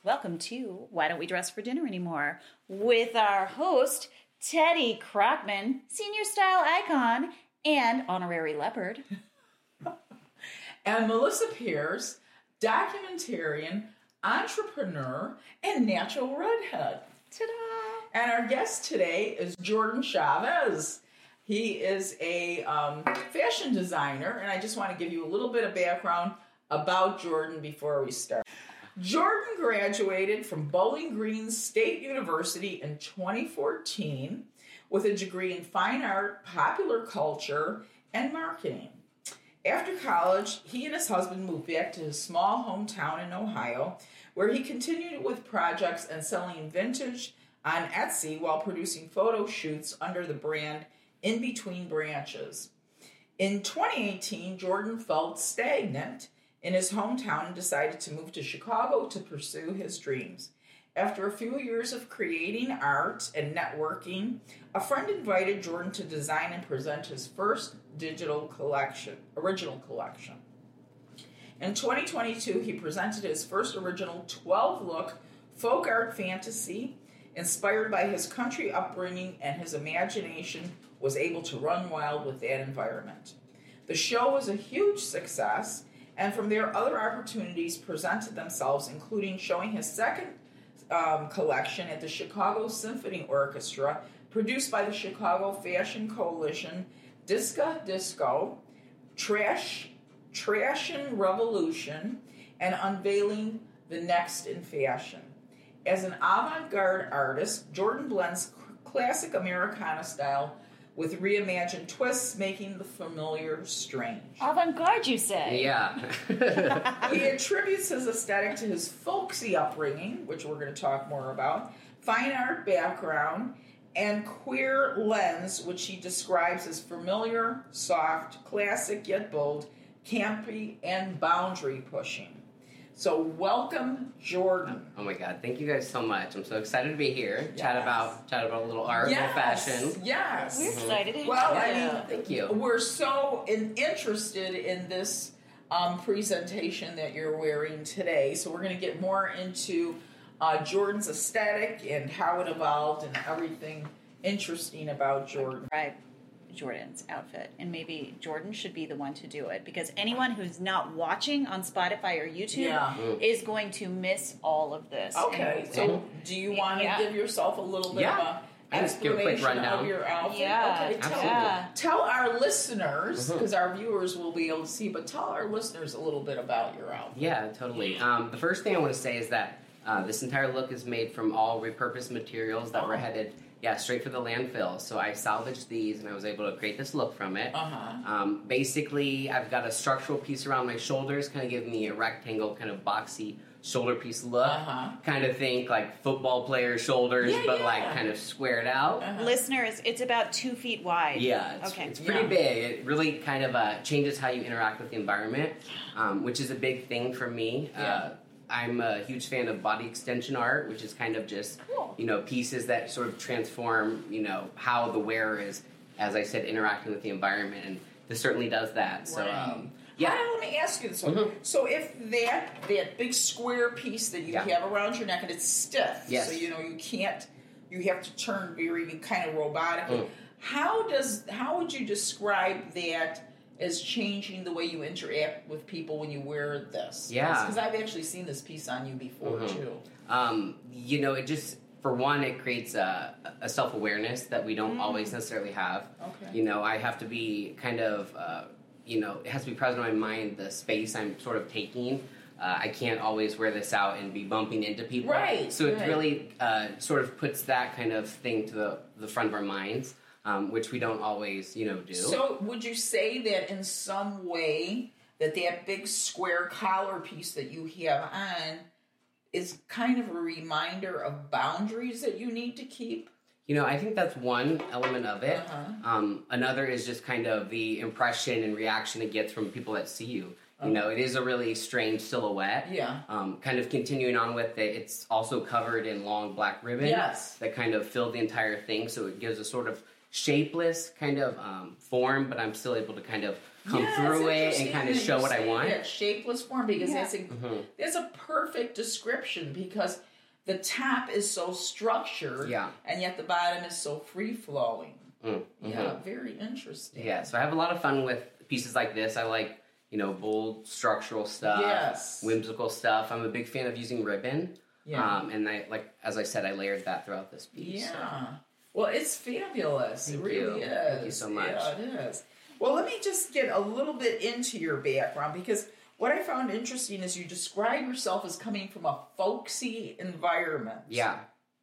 Welcome to Why Don't We Dress for Dinner Anymore with our host, Teddy Crockman, senior style icon and honorary leopard. And Melissa Pierce, documentarian, entrepreneur, and natural redhead. Ta-da! And our guest today is Jordan Chavez. He is a fashion designer, and I just want to give you a little bit of background about Jordan before we start. Jordan graduated from Bowling Green State University in 2014 with a degree in fine art, popular culture, and marketing. After college, he and his husband moved back to his small hometown in Ohio, where he continued with projects and selling vintage on Etsy while producing photo shoots under the brand In Between Branches. In 2018, Jordan felt stagnant in his hometown and decided to move to Chicago to pursue his dreams. After a few years of creating art and networking, a friend invited Jordan to design and present his first original collection. In 2022, he presented his first original 12-look folk art fantasy. Inspired by his country upbringing and his imagination, was able to run wild with that environment. The show was a huge success, and from there, other opportunities presented themselves, including showing his second collection at the Chicago Symphony Orchestra, produced by the Chicago Fashion Coalition, Disca Disco, Trashin' Revolution, and unveiling the next in fashion. As an avant-garde artist, Jordan blends classic Americana style with reimagined twists, making the familiar strange. Avant-garde, you say? Yeah. He attributes his aesthetic to his folksy upbringing, which we're going to talk more about, fine art background, and queer lens, which he describes as familiar, soft, classic yet bold, campy, and boundary-pushing. So welcome, Jordan. Oh my God! Thank you guys so much. I'm so excited to be here. Yes. Chat about a little art, a little fashion. Yes. We're excited. Well, I mean, thank you. We're so interested in this presentation that you're wearing today. So we're going to get more into Jordan's aesthetic and how it evolved and everything interesting about Jordan. Right. Jordan's outfit, and maybe Jordan should be the one to do it, because anyone who's not watching on Spotify or YouTube is going to miss all of this. Okay, so do you want to give yourself a little bit of a explanation of your outfit? Yeah. Okay, tell our listeners, because our viewers will be able to see, but tell our listeners a little bit about your outfit. Yeah, totally. The first thing I want to say is that this entire look is made from all repurposed materials that were headed straight for the landfill. So I salvaged these, and I was able to create this look from it. Basically, I've got a structural piece around my shoulders, kind of giving me a rectangle, kind of boxy shoulder piece look. Kind of think like football player shoulders, like kind of squared out. Listeners, it's about 2 feet wide. Yeah, it's pretty big. It really kind of changes how you interact with the environment, which is a big thing for me. I'm a huge fan of body extension art, which is kind of just, pieces that sort of transform, how the wearer is, as I said, interacting with the environment. And this certainly does that. So, let me ask you this one. So if that big square piece that you have around your neck and it's stiff, so you have to turn very kind of robotically. How would you describe that as changing the way you interact with people when you wear this? Because I've actually seen this piece on you before too. It just, for one, it creates a self-awareness that we don't always necessarily have. Okay. I have to be kind of, it has to be present in my mind, the space I'm sort of taking. I can't always wear this out and be bumping into people. Right. So it really sort of puts that kind of thing to the front of our minds. Which we don't always, do. So would you say that in some way that big square collar piece that you have on is kind of a reminder of boundaries that you need to keep? I think that's one element of it. Another is just kind of the impression and reaction it gets from people that see you. It is a really strange silhouette. Yeah. Kind of continuing on with it, it's also covered in long black ribbon that kind of fill the entire thing, so it gives a sort of shapeless kind of form, but I'm still able to kind of come through it and kind of show what I want. That shapeless form, because that's a perfect description, because the top is so structured, and yet the bottom is so free flowing. Yeah, very interesting. Yeah, so I have a lot of fun with pieces like this. I like, bold structural stuff, whimsical stuff. I'm a big fan of using ribbon. Yeah. And as I said, I layered that throughout this piece. Yeah. So. Well, it's fabulous. It really is. Thank you so much. Yeah, it is. Well, let me just get a little bit into your background, because what I found interesting is you describe yourself as coming from a folksy environment. Yeah.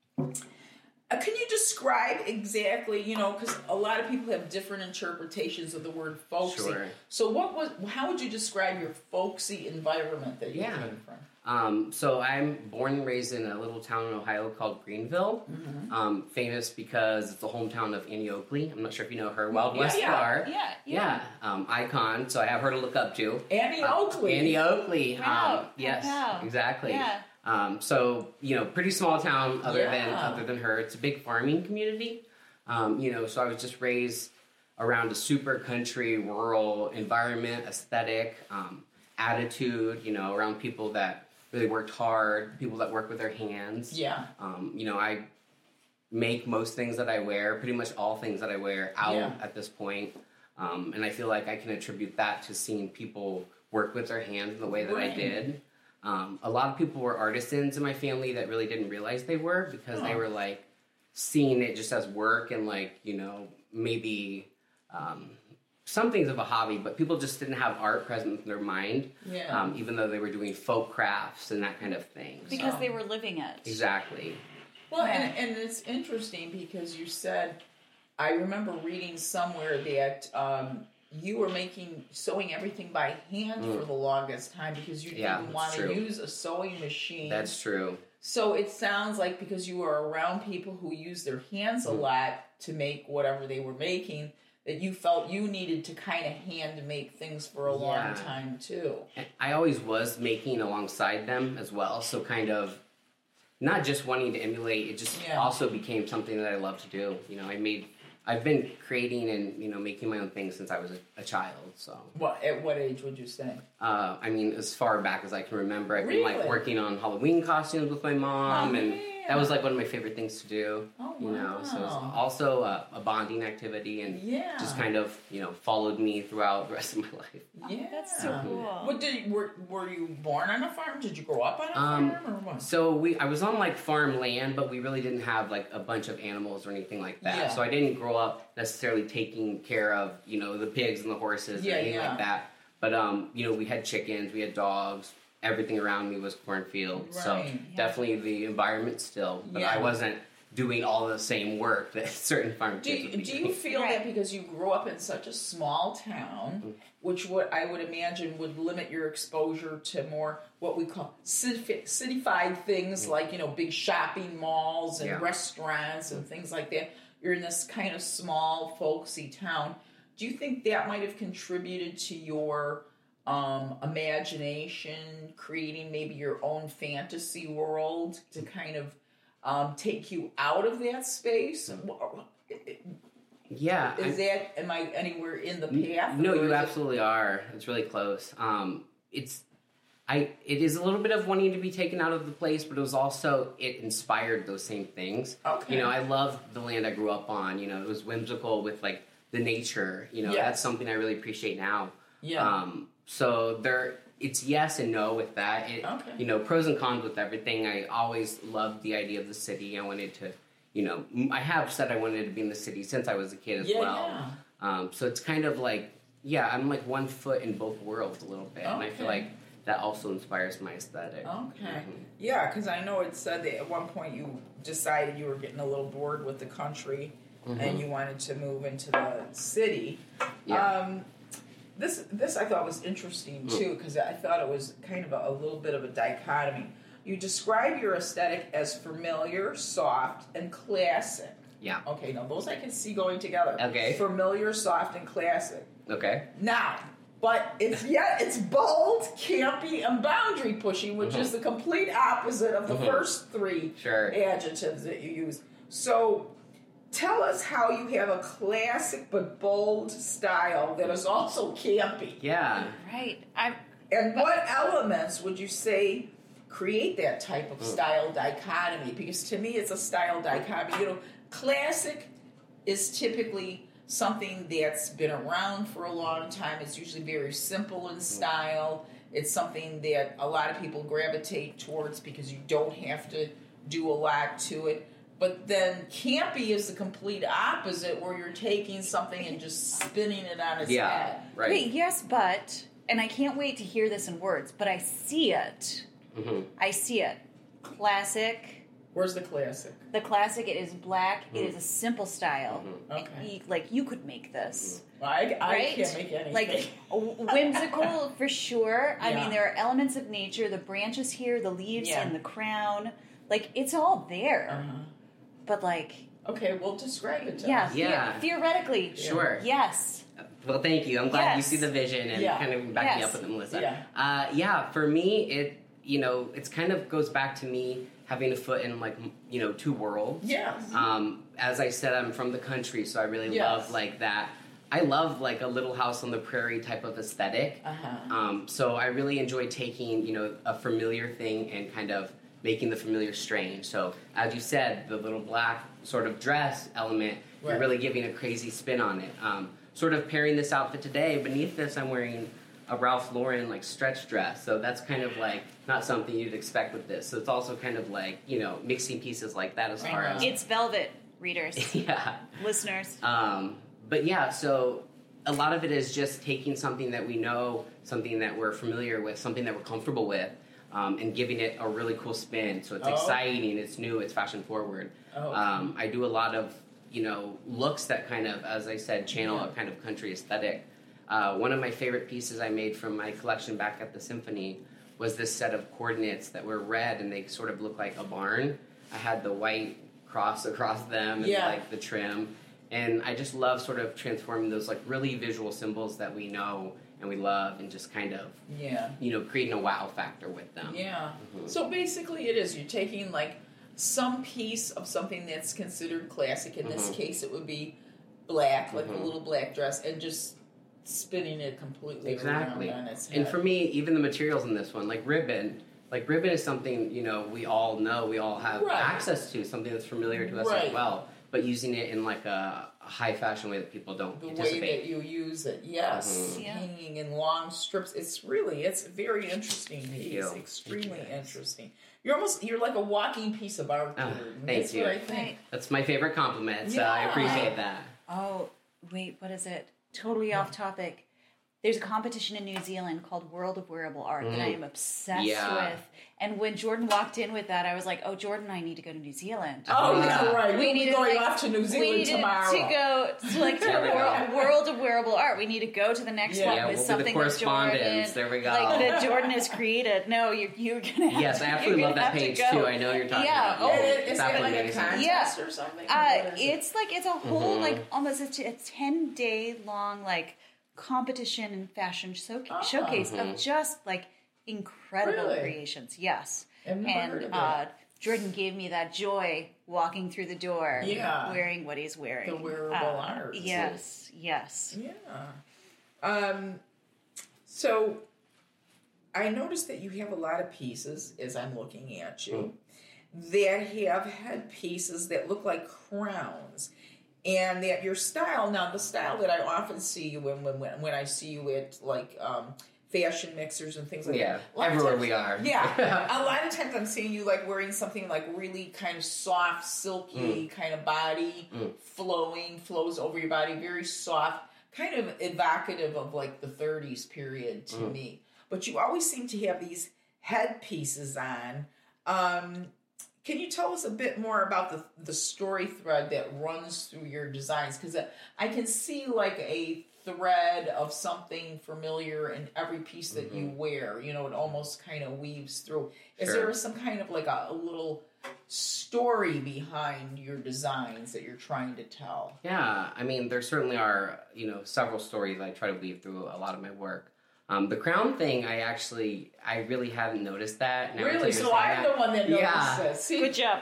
Can you describe exactly, because a lot of people have different interpretations of the word folksy. Sure. So how would you describe your folksy environment that you came from? So I'm born and raised in a little town in Ohio called Greenville. Famous because it's the hometown of Annie Oakley. I'm not sure if you know her. Wild West star. Yeah. Icon. So I have her to look up to. Annie Oakley. Annie Oakley. Wow. Yes, wow. exactly. Yeah. So pretty small town other than her. It's a big farming community. So I was just raised around a super country, rural environment, aesthetic, attitude, around people that really worked hard, people that work with their hands. Yeah. I make most things that I wear, pretty much all things that I wear out at this point. And I feel like I can attribute that to seeing people work with their hands in the way that I did. A lot of people were artisans in my family that really didn't realize they were, because they were seeing it just as work and maybe some things of a hobby, but people just didn't have art present in their mind, even though they were doing folk crafts and that kind of thing. Because they were living it. Exactly. Well, and it's interesting because you said, I remember reading somewhere that you were sewing everything by hand for the longest time because you didn't want to use a sewing machine. That's true. So it sounds like because you were around people who use their hands a lot to make whatever they were making, that you felt you needed to kind of hand make things for a long time too. And I always was making alongside them as well, so kind of not just wanting to emulate, it just also became something that I love to do. I've been creating and making my own things since I was a child. So, at what age would you say? As far back as I can remember, I've been working on Halloween costumes with my mom, and that was one of my favorite things to do. Oh, wow. So it's also a bonding activity, and just kind of followed me throughout the rest of my life. Yeah, that's so cool. What were you born on a farm? Did you grow up on a farm or what? So I was on farm land, but we really didn't have a bunch of animals or anything like that. Yeah. So I didn't grow up necessarily taking care of the pigs and the horses or anything like that. But we had chickens, we had dogs. Everything around me was cornfield, so definitely the environment still. But I wasn't doing all the same work that certain farm kids would be doing. Do you feel that because you grew up in such a small town, which I would imagine would limit your exposure to more what we call cityfied things like big shopping malls and restaurants and things like that? You're in this kind of small, folksy town. Do you think that might have contributed to your imagination, creating maybe your own fantasy world to kind of take you out of that space? Yeah. Am I anywhere in the path? No, you absolutely are. It's really close. It is a little bit of wanting to be taken out of the place, but it inspired those same things. Okay. I love the land I grew up on. It was whimsical with the nature. That's something I really appreciate now. Yeah. So it's yes and no with that. Pros and cons with everything. I always loved the idea of the city. I wanted to, I have said I wanted to be in the city since I was a kid as well. Yeah. So it's kind of I'm one foot in both worlds a little bit. Okay. And I feel like that also inspires my aesthetic. Okay. Mm-hmm. Yeah, because I know it said that at one point you decided you were getting a little bored with the country and you wanted to move into the city. Yeah. This I thought was interesting too, because I thought it was kind of a little bit of a dichotomy. You describe your aesthetic as familiar, soft, and classic. Yeah. Okay, now those I can see going together. Okay. Familiar, soft, and classic. Okay. Now, but it's bold, campy, and boundary pushing, which is the complete opposite of the first three adjectives that you use. So, tell us how you have a classic but bold style that is also campy. Yeah. Right. And what elements would you say create that type of style dichotomy? Because to me, it's a style dichotomy. You know, classic is typically something that's been around for a long time. It's usually very simple in style. It's something that a lot of people gravitate towards because you don't have to do a lot to it. But then campy is the complete opposite, where you're taking something and just spinning it on its head. Right. Wait, yes, but, and I can't wait to hear this in words, but I see it. Mm-hmm. I see it. Classic. Where's the classic? The classic, it is black. It is a simple style. Okay. Like, you could make this. I right? can't make anything. Like, whimsical for sure. I Yeah. mean, there are elements of nature. The branches here, the leaves and the crown. Like, it's all there. But, like... Okay, well, describe it to us. Theoretically. Sure. Yes. Well, thank you. I'm glad you see the vision and kind of back me up with it, Melissa. For me, it kind of goes back to me having a foot in, like, two worlds. Yes. As I said, I'm from the country, so I really love, like, that. I love, like, a Little House on the Prairie type of aesthetic. So I really enjoy taking, a familiar thing and kind of making the familiar strange. So, as you said, the little black sort of dress element, you're really giving a crazy spin on it. Sort of pairing this outfit today, beneath this I'm wearing a Ralph Lauren, like, stretch dress. So that's kind of, like, not something you'd expect with this. So it's also kind of, like, mixing pieces like that as far as... It's velvet, readers. Listeners. But yeah, so a lot of it is just taking something that we know, something that we're familiar with, something that we're comfortable with, and giving it a really cool spin. So it's exciting, it's new, it's fashion forward. I do a lot of, looks that kind of, as I said, channel a kind of country aesthetic. One of my favorite pieces I made from my collection back at the Symphony was this set of coordinates that were red and they sort of look like a barn. I had the white cross across them and like the trim. And I just love sort of transforming those like really visual symbols that we know and we love and just kind of, creating a wow factor with them. Yeah. So basically it is, you're taking like some piece of something that's considered classic. In this case, it would be black, like a little black dress, and just spinning it completely around on its head. And for me, even the materials in this one, like ribbon is something, we all know, we all have access to, something that's familiar to us as well. But using it in like a high fashion way that people don't anticipate. The way that you use it, hanging in long strips. It's very interesting piece. Extremely interesting. You're like a walking piece of art. Thank you. What I think. That's my favorite compliment, so I appreciate that. Oh, wait, what is it? Totally off topic. There's a competition in New Zealand called World of Wearable Art that I am obsessed with. And when Jordan walked in with that, I was like, "Oh, Jordan, I need to go to New Zealand." Oh, yeah, right. We need going off to New Zealand tomorrow. We need to go to World of Wearable Art. We need to go to the next one with something that Jordan, there we go. like that Jordan has created. No, you're gonna. Yes, I absolutely love that page too. I know you're talking about. Oh, is it like a contest or something? It's a whole like almost a 10-day long like competition and fashion showcase of just like incredible creations. Yes. And Jordan gave me that joy walking through the door wearing what he's wearing. The wearable art. Yes. Yeah. So I noticed that you have a lot of pieces as I'm looking at you that have headpieces that look like crowns. And that your style, now the style that I often see you in when I see you at like fashion mixers and things like that. Everywhere we are. Yeah. A lot of times I'm seeing you like wearing something like really kind of soft, silky kind of body, flows over your body, very soft, kind of evocative of like the 30s period to me. But you always seem to have these headpieces on. Can you tell us a bit more about the story thread that runs through your designs? Because I can see like a thread of something familiar in every piece that you wear. It almost kind of weaves through. Is there some kind of like a little story behind your designs that you're trying to tell? Yeah, I mean, there certainly are, several stories I try to weave through a lot of my work. The crown thing, I really haven't noticed that. Now Really? So I'm the one that noticed this. See, good job.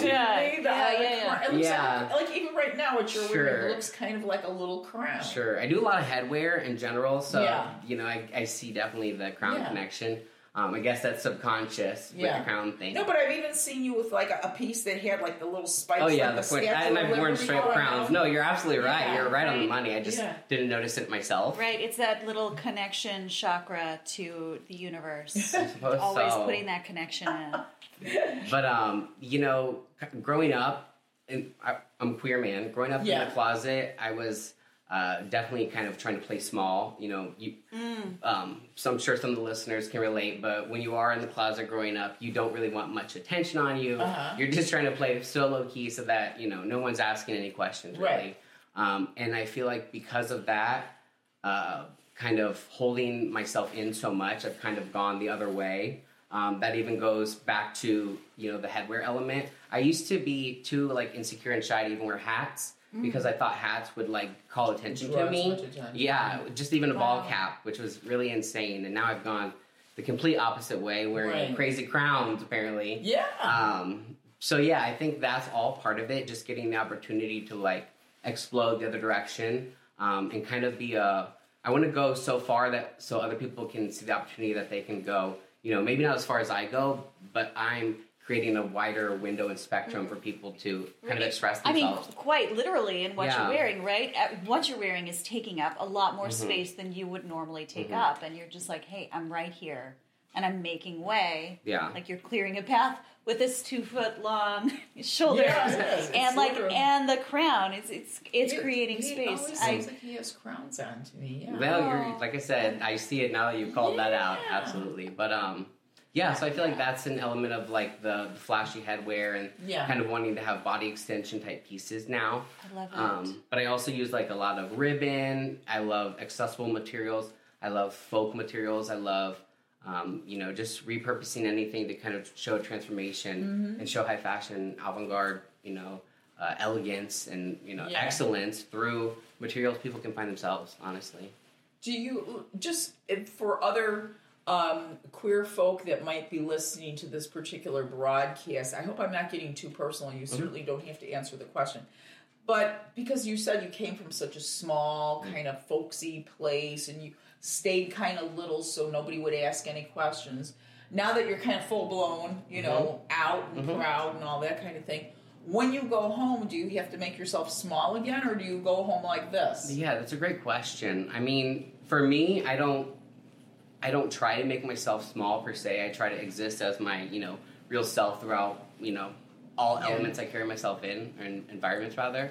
Yeah. Like even right now, what you're wearing looks kind of like a little crown. Sure. I do a lot of headwear in general, so I see definitely the crown connection. I guess that's subconscious with the crown thing. No, but I've even seen you with like a piece that had like the little spikes. Oh yeah, like the point. And I've worn straight crowns. No, you're absolutely right. You're right on the money. I just didn't notice it myself. Right, it's that little connection chakra to the universe. I suppose always putting that connection in. But growing up, and I'm a queer man. Growing up in the closet, I was definitely kind of trying to play small. So I'm sure some of the listeners can relate, but when you are in the closet growing up, you don't really want much attention on you. You're just trying to play so low key so that, no one's asking any questions, really. Right. And I feel like because of that, kind of holding myself in so much, I've kind of gone the other way. That even goes back to, the headwear element. I used to be too, insecure and shy to even wear hats. Because I thought hats would call attention to me. Yeah, just even a ball cap, which was really insane. And now I've gone the complete opposite way, wearing crazy crowns apparently. Yeah. So yeah, I think that's all part of it. Just getting the opportunity to explode the other direction, and kind of be I want to go so far so other people can see the opportunity that they can go. Maybe not as far as I go, but I'm creating a wider window and spectrum for people to kind of express themselves. I mean, quite literally in what you're wearing, right? What you're wearing is taking up a lot more space than you would normally take up. And you're just like, hey, I'm right here. And I'm making way. Yeah. Like you're clearing a path with this 2-foot-long shoulders. And the crown. It's creating space. It always seems like he has crowns on to me. Yeah. Well, like I said, I see it now that you've called that out. Absolutely. But, so I feel like that's an element of the flashy headwear and kind of wanting to have body extension type pieces now. I love it. But I also use a lot of ribbon. I love accessible materials. I love folk materials. I love, just repurposing anything to kind of show transformation and show high fashion, avant-garde, elegance and, excellence through materials people can find themselves, honestly. Do you, just for other queer folk that might be listening to this particular broadcast, I hope I'm not getting too personal. You certainly don't have to answer the question. But because you said you came from such a small, kind of folksy place and you stayed kind of little so nobody would ask any questions, now that you're kind of full-blown, out and proud and all that kind of thing, when you go home, do you have to make yourself small again or do you go home like this? Yeah, that's a great question. I mean, for me, I don't try to make myself small per se. I try to exist as my, real self throughout, all elements I carry myself in, or environments rather.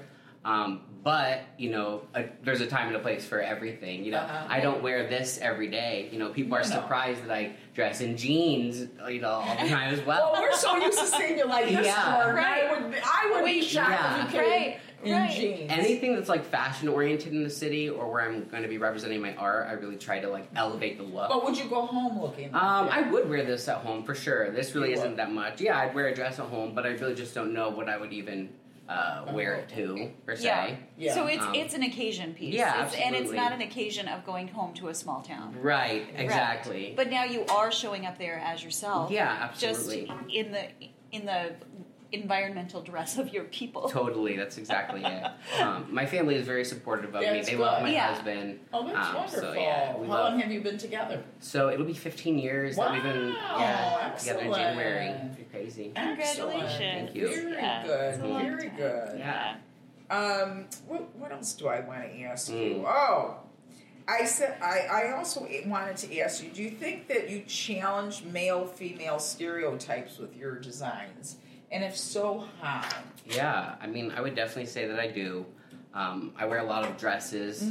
But, there's a time and a place for everything. I don't wear this every day. People are surprised that I dress in jeans, all the time as well. Well, we're so used to seeing you like this, right? I would be shocked if you came in jeans. Anything that's fashion oriented in the city or where I'm going to be representing my art, I really try to elevate the look. But would you go home looking? I would wear this at home for sure. This really isn't that much. Yeah, I'd wear a dress at home, but I really just don't know what I would even wear it to per se. Yeah. So it's an occasion piece. Yeah, absolutely. And it's not an occasion of going home to a small town. Right. Exactly. Right. But now you are showing up there as yourself. Yeah, absolutely. Just in the environmental dress of your people. Totally, that's exactly it. My family is very supportive of me. They love my husband. Oh, that's wonderful. So, how long have you been together? So it'll be 15 years that we've been together in January. It's crazy. Congratulations. Thank you. Very good. Very good. Yeah. What else do I want to ask you? Oh, I said I also wanted to ask you, do you think that you challenge male-female stereotypes with your designs? And if so, how? Yeah, I mean, I would definitely say that I do. I wear a lot of dresses.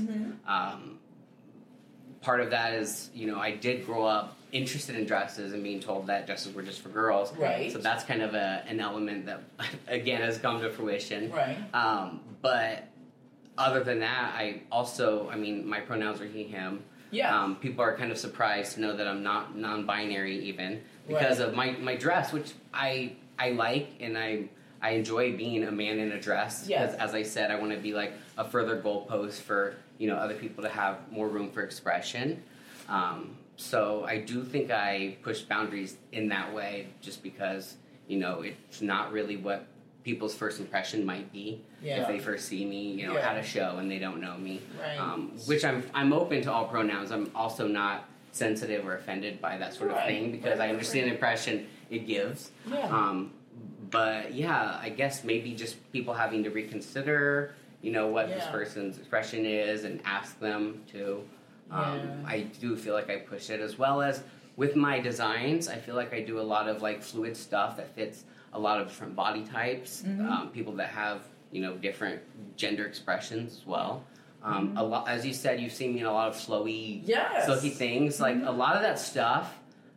Part of that is, I did grow up interested in dresses and being told that dresses were just for girls. Right. So that's kind of an element that, again, has come to fruition. Right. But other than that, my pronouns are he, him. Yeah. People are kind of surprised to know that I'm not non-binary even because of my dress, which I like, and I enjoy being a man in a dress because, as I said, I want to be a further goalpost for other people to have more room for expression. So I do think I push boundaries in that way, just because, it's not really what people's first impression might be if they first see me, at a show and they don't know me. Right. Which I'm open to all pronouns. I'm also not sensitive or offended by that sort of thing, because I understand the impression it gives. Yeah. But yeah, I guess maybe just people having to reconsider, what this person's expression is, and ask them to. I do feel like I push it, as well as with my designs. I feel like I do a lot of like fluid stuff that fits a lot of different body types, people that have different gender expressions as well. A lot, as you said, you've seen me in a lot of flowy, silky things. Like a lot of that stuff,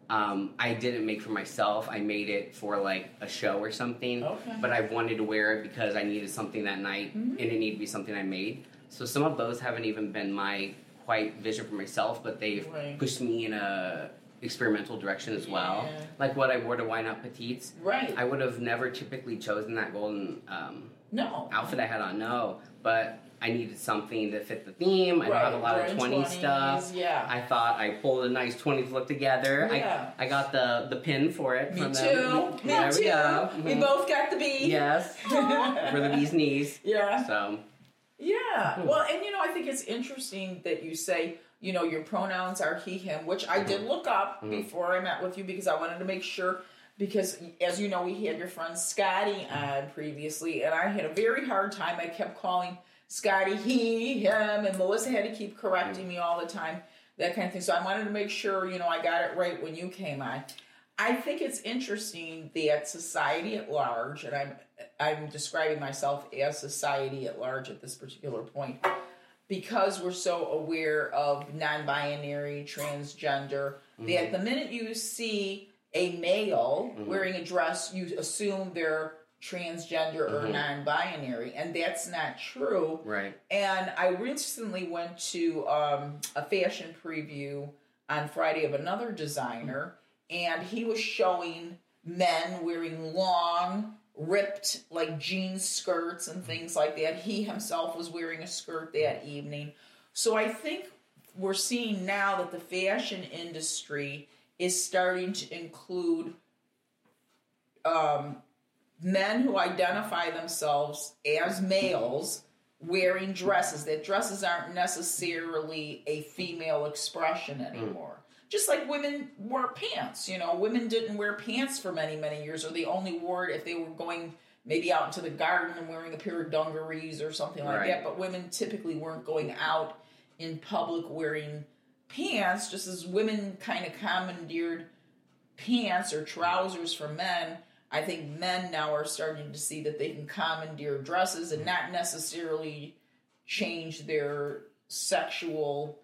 I didn't make for myself. I made it for like a show or something. Okay. But I wanted to wear it because I needed something that night, and it needed to be something I made. So some of those haven't even been my quite vision for myself, but they've pushed me in a experimental direction as well. Like what I wore to Why Not Petites. Right. I would have never typically chosen that golden outfit I had on, but I needed something that fit the theme. I don't have a lot of 20s stuff. Yeah. I thought I pulled a nice 20s look together. Yeah. I got the pin for it. Me from too. them. Me there too. we go. We both got the B. Yes. For the bee's knees. Yeah. So. Yeah. Well, and I think it's interesting that you say, your pronouns are he, him, which I did look up before I met with you, because I wanted to make sure, because as you know, we had your friend Scotty on previously, and I had a very hard time. I kept calling Scotty he, him, and Melissa had to keep correcting me all the time, that kind of thing. So I wanted to make sure, I got it right when you came on. I think it's interesting that society at large, and I'm describing myself as society at large at this particular point, because we're so aware of non-binary, transgender, that the minute you see a male wearing a dress, you assume they're transgender or non-binary, and that's not true. Right. And I recently went to a fashion preview on Friday of another designer, and he was showing men wearing long, ripped, like jean skirts and things like that. He himself was wearing a skirt that evening. So I think we're seeing now that the fashion industry is starting to include men who identify themselves as males wearing dresses. That dresses aren't necessarily a female expression anymore. Just like women wore pants. Women didn't wear pants for many, many years, or they only wore it if they were going maybe out into the garden and wearing a pair of dungarees or something like that. But women typically weren't going out in public wearing pants, just as women kind of commandeered pants or trousers for men. I think men now are starting to see that they can commandeer dresses and not necessarily change their sexual,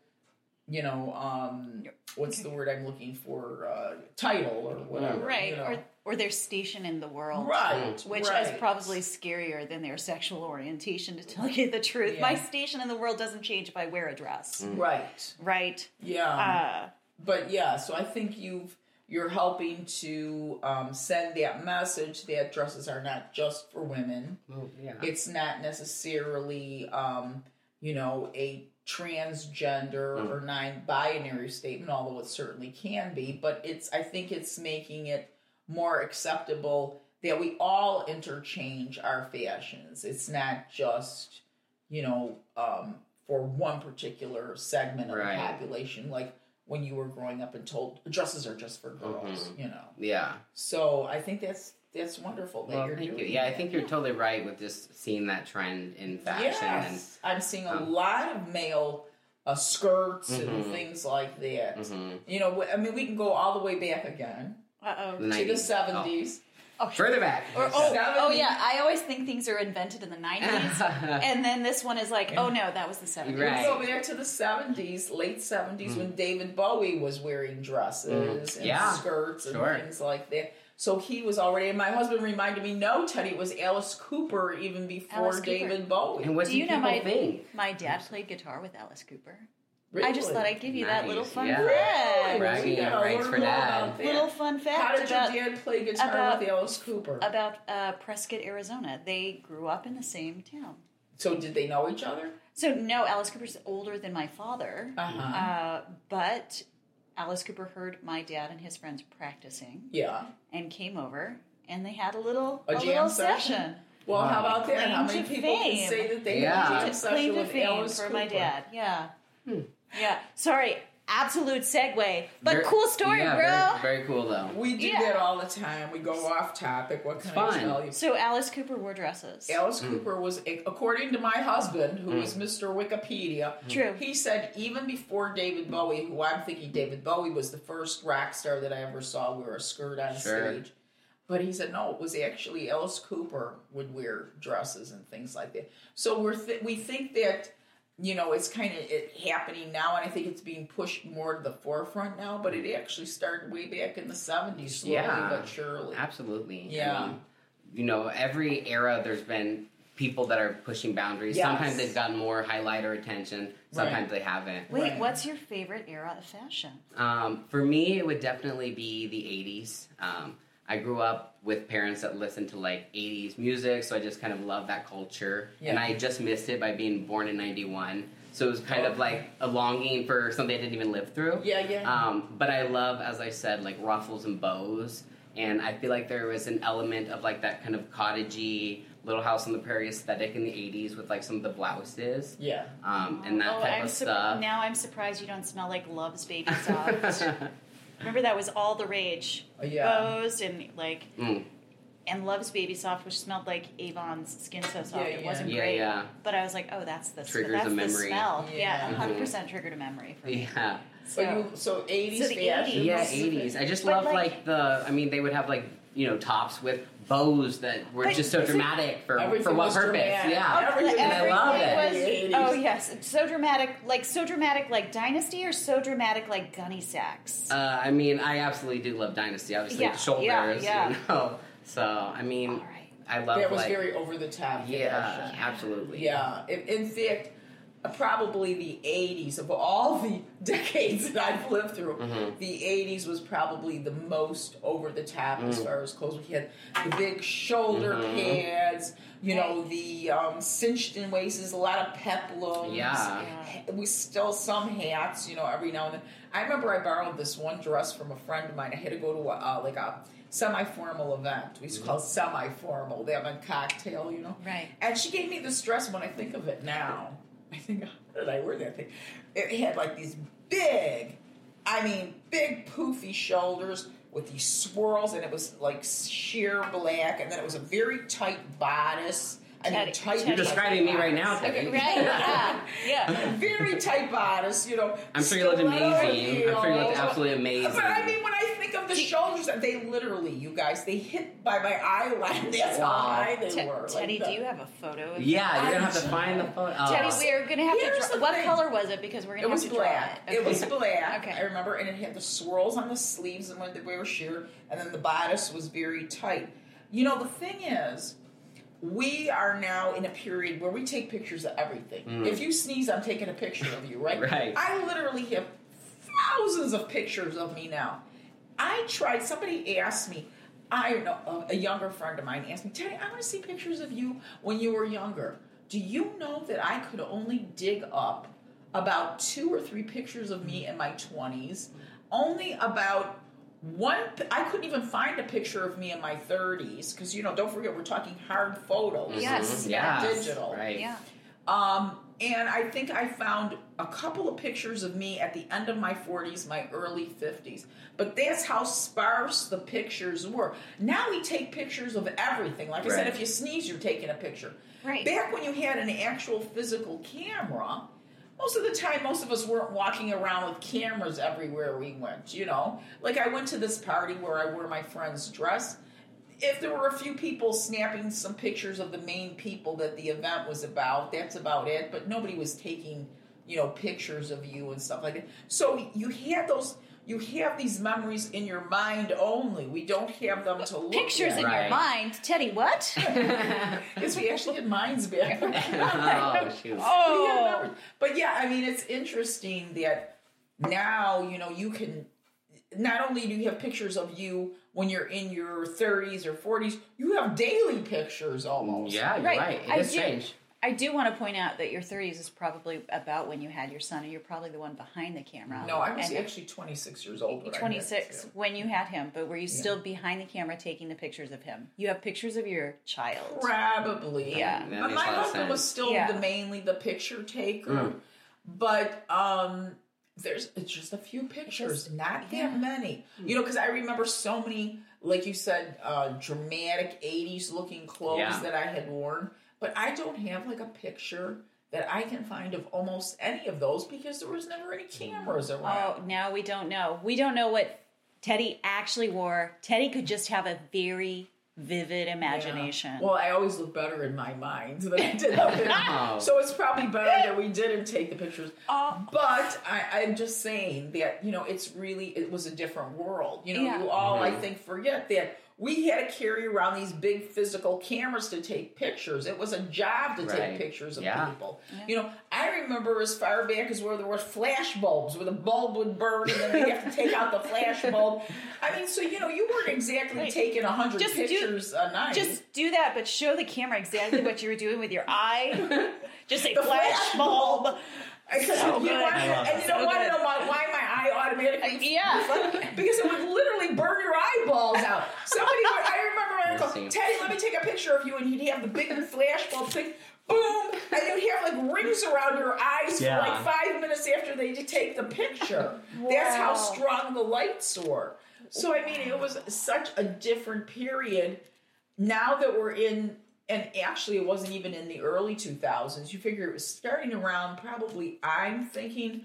what's the word I'm looking for? Title or whatever. Right. Or their station in the world. Right. Which is probably scarier than their sexual orientation, to tell you the truth. Yeah. My station in the world doesn't change if I wear a dress. Right. Right. Yeah. But yeah, so I think you're helping to send that message that dresses are not just for women. Well, yeah. It's not necessarily, a transgender or non-binary statement, although it certainly can be. But I think it's making it more acceptable that we all interchange our fashions. It's not just, for one particular segment of the population, like when you were growing up and told dresses are just for girls, Yeah. So I think that's wonderful that you're doing. Thank you. Yeah, I think you're totally right with just seeing that trend in fashion. Yes, I'm seeing a lot of male skirts and things like that. We can go all the way back again to the 70s. Oh, further back. Yeah. I always think things are invented in the 90s. And then this one is like, oh no, that was the 70s. Right. Go back to the 70s, late 70s, when David Bowie was wearing dresses and skirts and things like that. So he was already, and my husband reminded me, no, Teddy, it was Alice Cooper even before David Bowie. And what do you know my dad played guitar with Alice Cooper? Really? I just thought I'd give you that little fun fact. Right, right for Dad. Little fun fact. How did your dad play guitar with Alice Cooper? About Prescott, Arizona. They grew up in the same town. So did they know each other? So no, Alice Cooper's older than my father, but Alice Cooper heard my dad and his friends practicing. Yeah. And came over, and they had a little jam session. Well, how about that? Claim How many to people fame. can say that they had a jam Claim session to with fame Alice for Cooper? my dad. Yeah. Yeah. Sorry, absolute segue, but Very- cool story, yeah, bro. Very cool though. We do that all the time. We go off topic. What can I tell you? So Alice Cooper wore dresses. Alice Cooper was, according to my husband, who is Mr. Wikipedia, True. he said even before David Bowie, who I'm thinking David Bowie was the first rock star that I ever saw wear a skirt on stage. But he said, no, it was actually Alice Cooper would wear dresses and things like that. So we think that, you know, it's kind of happening now, and I think it's being pushed more to the forefront now, but it actually started way back in the 70s, slowly but surely. Absolutely. Yeah. I mean, you know, every era there's been people that are pushing boundaries. Yes. Sometimes they've gotten more highlight or attention. Sometimes they haven't. Wait, what's your favorite era of fashion? For me, it would definitely be the 80s. I grew up with parents that listened to like 80s music, so I just kind of love that culture. Yeah. And I just missed it by being born in 91. So it was kind of like a longing for something I didn't even live through. Yeah. But I love, as I said, like ruffles and bows. And I feel like there was an element of like that kind of cottagey Little House on the Prairie aesthetic in the 80s with like some of the blouses. Yeah. And that type of stuff. Now I'm surprised you don't smell like Love's Baby Soft. Remember that was all the rage. Bows and like, and Love's Baby Soft, which smelled like Avon's Skin So Soft. It wasn't great. Yeah. But I was like, oh, that's the Triggers a the memory. smell. Yeah. 100% triggered a memory for me. Yeah. So 80s So the fashion. 80s. Yeah, 80s. I just But love like they would have like, you know, tops with bows that were But just so is it- dramatic for Everything what was purpose. dramatic. Yeah. Everything And I love Everything it. was- Oh yes, so dramatic like Dynasty, or so dramatic like Gunny Sacks. I mean, I absolutely do love Dynasty. Obviously, Yeah, the shoulders, yeah. you know. So, I mean, All right. I love That was like, very over the top. yeah, fashion. absolutely. Yeah. In fact, probably the 80s, of all the decades that I've lived through, the 80s was probably the most over the top as far as clothes. We had the big shoulder pads, you know, the cinched in waists, a lot of peplums. Yeah. We still some hats, you know, every now and then. I remember I borrowed this one dress from a friend of mine. I had to go to a semi-formal event. We used to call it semi-formal. They have a cocktail, you know. Right. And she gave me this dress. When I think of it now, I think, how did I wear that thing? It had like these big poofy shoulders with these swirls, and it was like sheer black, and then it was a very tight bodice. You're describing me right now, Teddy. Right? Yeah. Very tight bodice, you know. I'm sure you looked amazing. I'm sure you looked absolutely amazing. But I mean, when I think of the shoulders, they literally, you guys, they hit by my eye line. That's how high they were. Teddy, do you have a photo of Yeah, you're going to have to find the photo. Teddy, we're going to have Here's to draw. the What thing. color was it? Because we're going to have to black. draw it. It was black. Okay. I remember, and it had the swirls on the sleeves, and when they were sheer, and then the bodice was very tight. You know, the thing is, we are now in a period where we take pictures of everything. If you sneeze, I'm taking a picture of you, right? Right. I literally have thousands of pictures of me now. Somebody asked me, a younger friend of mine asked me, Teddy, I want to see pictures of you when you were younger. Do you know that I could only dig up about 2 or 3 pictures of me in my 20s? Only about I couldn't even find a picture of me in my 30s, because, you know, don't forget, we're talking hard photos. Yes. Not Yes. digital. Right. Yeah. And I think I found a couple of pictures of me at the end of my 40s, my early 50s. But that's how sparse the pictures were. Now we take pictures of everything. Like I said, Right. if you sneeze, you're taking a picture. Right. Back when you had an actual physical camera, most of the time, most of us weren't walking around with cameras everywhere we went, you know? Like, I went to this party where I wore my friend's dress. If there were a few people snapping some pictures of the main people that the event was about, that's about it. But nobody was taking, you know, pictures of you and stuff like that. So you have these memories in your mind only. We don't have them to look Pictures at. in your Right. mind. Teddy, what? Yes, we actually had minds back then. Oh, shoot. Oh. But yeah, I mean, it's interesting that now, you know, you can, not only do you have pictures of you when you're in your 30s or 40s, you have daily pictures almost. Yeah, you're Right. right. I It is do. strange. I do want to point out that your 30s is probably about when you had your son, and you're probably the one behind the camera. No, I was actually 26 years old. 26 when you had him, but were you still behind the camera taking the pictures of him? You have pictures of your child. Probably. Yeah. But my husband was still mainly the picture taker. But it's just a few pictures, not that many. You know, because I remember so many, like you said, dramatic 80s looking clothes that I had worn. But I don't have like a picture that I can find of almost any of those because there was never any cameras around. Oh, now we don't know. We don't know what Teddy actually wore. Teddy could just have a very vivid imagination. Yeah. Well, I always look better in my mind than I did up there. So it's probably better that we didn't take the pictures. But I'm just saying that, you know, it was a different world. You know, you all, I think, forget that we had to carry around these big physical cameras to take pictures. It was a job to take pictures of people. Yeah. You know, I remember as far back as where there were flash bulbs, where the bulb would burn and then they'd have to take out the flash bulb. I mean, so, you know, you weren't exactly taking 100 pictures a night. Just do that, but show the camera exactly what you were doing with your eye. Just say flash bulb. And you don't want to know why my eye automatically because it would literally burn your eyeballs out. I remember Teddy, let me take a picture of you, and he'd have the big flash bulb thing, boom, and you'd have like rings around your eyes for like 5 minutes after they take the picture. That's how strong the lights were. So I mean, it was such a different period. Now that we're in. And actually, it wasn't even in the early 2000s. You figure it was starting around probably, I'm thinking,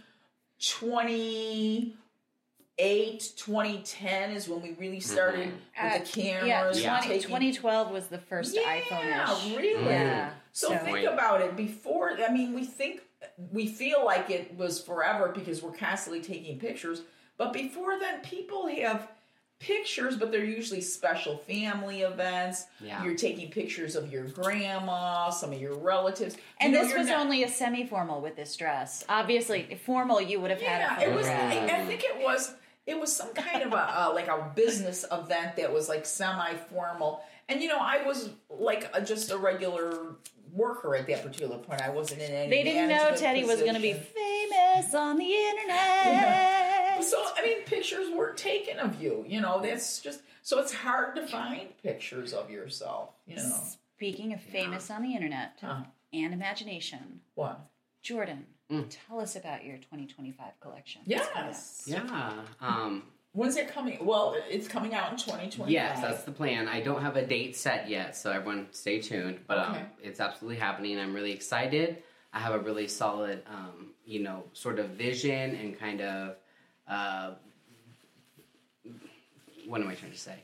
2010 is when we really started with the cameras. 2012 was the first iPhone-ish. Yeah, really? Yeah. So think about it. Before, I mean, we feel like it was forever because we're constantly taking pictures. But before then, people have pictures, but they're usually special family events. Yeah. You're taking pictures of your grandma, some of your relatives. And this was only a semi-formal with this dress. Obviously, formal, you would have had a it was. I think it was some kind of a business event that was like semi-formal. And you know, I was like just a regular worker at that particular point. I wasn't in any. They didn't know Teddy was going to be famous on the internet. So, I mean, pictures weren't taken of you. You know, that's just... So it's hard to find pictures of yourself, you know. Speaking of famous on the internet and imagination. What? Jordan, tell us about your 2025 collection. Yes. Yeah. When's it coming? Well, it's coming out in 2025. Yes, that's the plan. I don't have a date set yet, so everyone stay tuned. But it's absolutely happening. I'm really excited. I have a really solid, you know, sort of vision and kind of... what am I trying to say?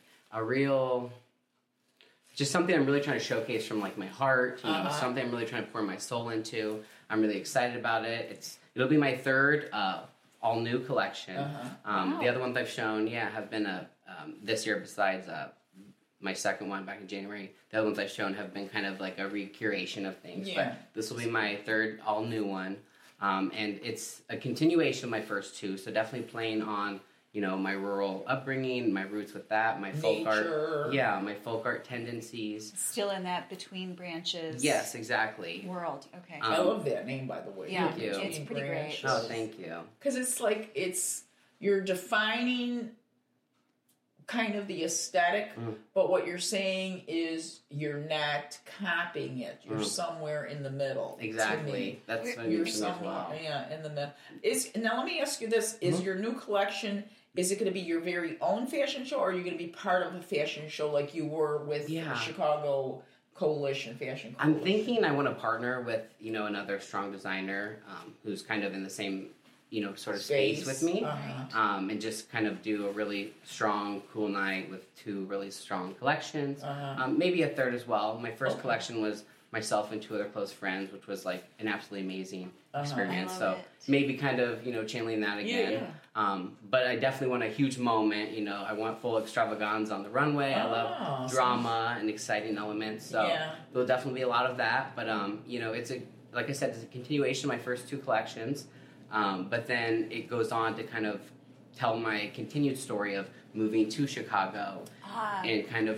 Just something I'm really trying to showcase from like my heart, you know, something I'm really trying to pour my soul into. I'm really excited about it. It'll be my third all new collection. The other ones I've shown, have been this year besides my second one back in January. The other ones I've shown have been kind of like a recuration of things. Yeah. But this will be my third all new one. And it's a continuation of my first two, so definitely playing on, you know, my rural upbringing, my roots with that, my folk art. Yeah, my folk art tendencies. Still in that between branches. Yes, exactly. World, okay. I love that name, by the way. Yeah, thank you. It's pretty great. Oh, thank you. Because it's like, you're defining kind of the aesthetic, but what you're saying is you're not copying it. You're somewhere in the middle. Exactly. That's what you're somewhere as well. Yeah, in the middle. Now let me ask you this: is your new collection? Is it going to be your very own fashion show, or are you going to be part of a fashion show like you were with Chicago Coalition Fashion Coalition? I'm thinking I want to partner with, you know, another strong designer who's kind of in the same, you know, sort of space with me, and just kind of do a really strong, cool night with two really strong collections. Maybe a third as well. My first collection was myself and two other close friends, which was like an absolutely amazing experience. So maybe kind of, you know, channeling that again. But I definitely want a huge moment. You know, I want full extravaganza on the runway. I love drama and exciting elements. So there'll definitely be a lot of that. But, you know, like I said, it's a continuation of my first two collections. But then it goes on to kind of tell my continued story of moving to Chicago and kind of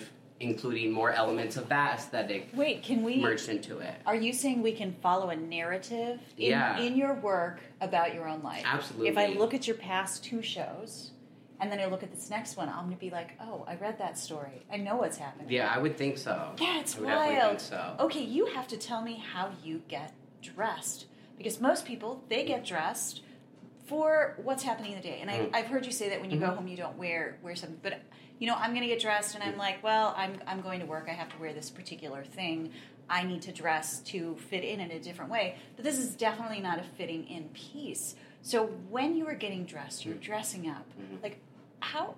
including more elements of that aesthetic. Wait, can we merged into it? Are you saying we can follow a narrative in your work about your own life? Absolutely. If I look at your past 2 shows, and then I look at this next one, I'm going to be like, oh, I read that story. I know what's happening. Yeah, I would think so. Yeah, it's I would definitely wild. think so. Okay, you have to tell me how you get dressed. Because most people, they get dressed for what's happening in the day. And I've heard you say that when you go home, you don't wear something. But, I'm going to get dressed, and I'm like, well, I'm going to work. I have to wear this particular thing. I need to dress to fit in a different way. But this is definitely not a fitting in piece. So when you are getting dressed, you're dressing up. How